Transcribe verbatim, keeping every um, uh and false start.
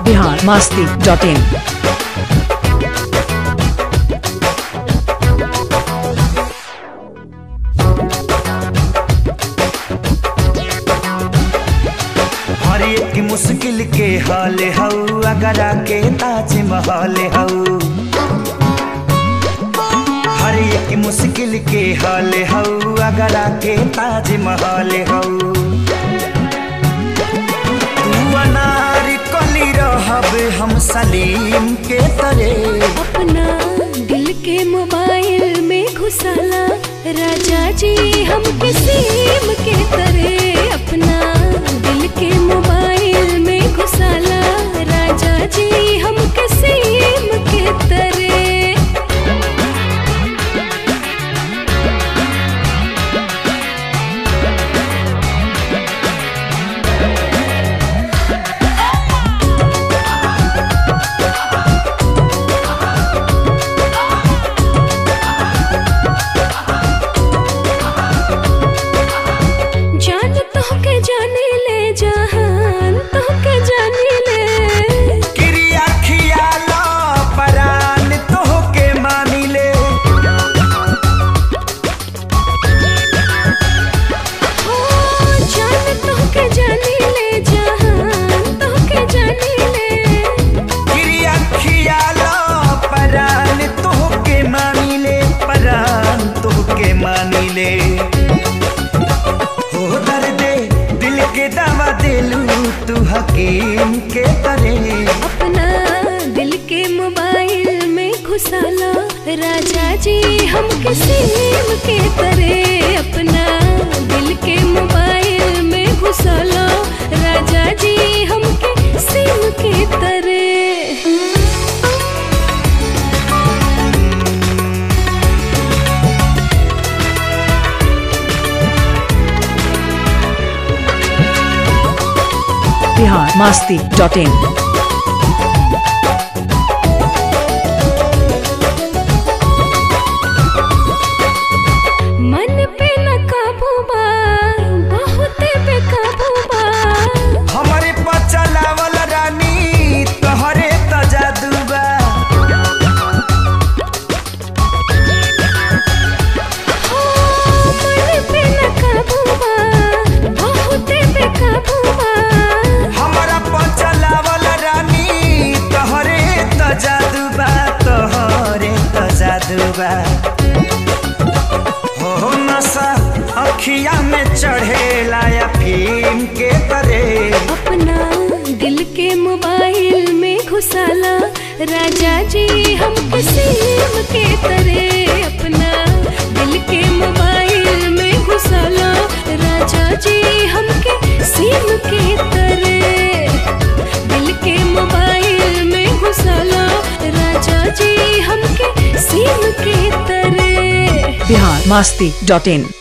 Bihar Masti dot इन। हर एक मुश्किल के हाल हऊ अगर आके ताजमहल हऊ। हर एक मुश्किल के हाल हऊ अगर आके ताजमहल हऊ। तू अनार कली रहब हम सलीम के तरे। अपना दिल के मोबाइल में घुसाला राजा जी हम किसीम के तरे। अपना दिल के मोबाइल में घुसाला राजा जी हम किसीम के तरे। हो दर्दे दिल के दवा दिलू तू हकीम के तरे। अपना दिल के मोबाइल में घुसाला राजा जी हम किसीम के तरे। अपना दिल के मोबाइल में घुसाला राजा जी हम किसीम के तरे। Bihar Masti dot in. मन पे न काबू बा बहुत बेकाबू बा। हमारे पचलावल रानी तोहरे त जादू बा। मन पे न काबू बा बहुत बेकाबू बा। हमारा पचलावल रानी तोहरे त जादू बा तोहरे त जादू बा। हो नशा अखिया में चढ़ेला या फिल्म के तरे। अपना दिल के मोबाइल में घुसाला राजा जी हम किसीम के तरे। अपना दिल के मोबाइल में घुसाला राजा जी हम किसीम के तरे। दिल के मोबाइल में घुसाला राजा जी हम किसीम के तरे। बिहार मस्ती डॉट इन।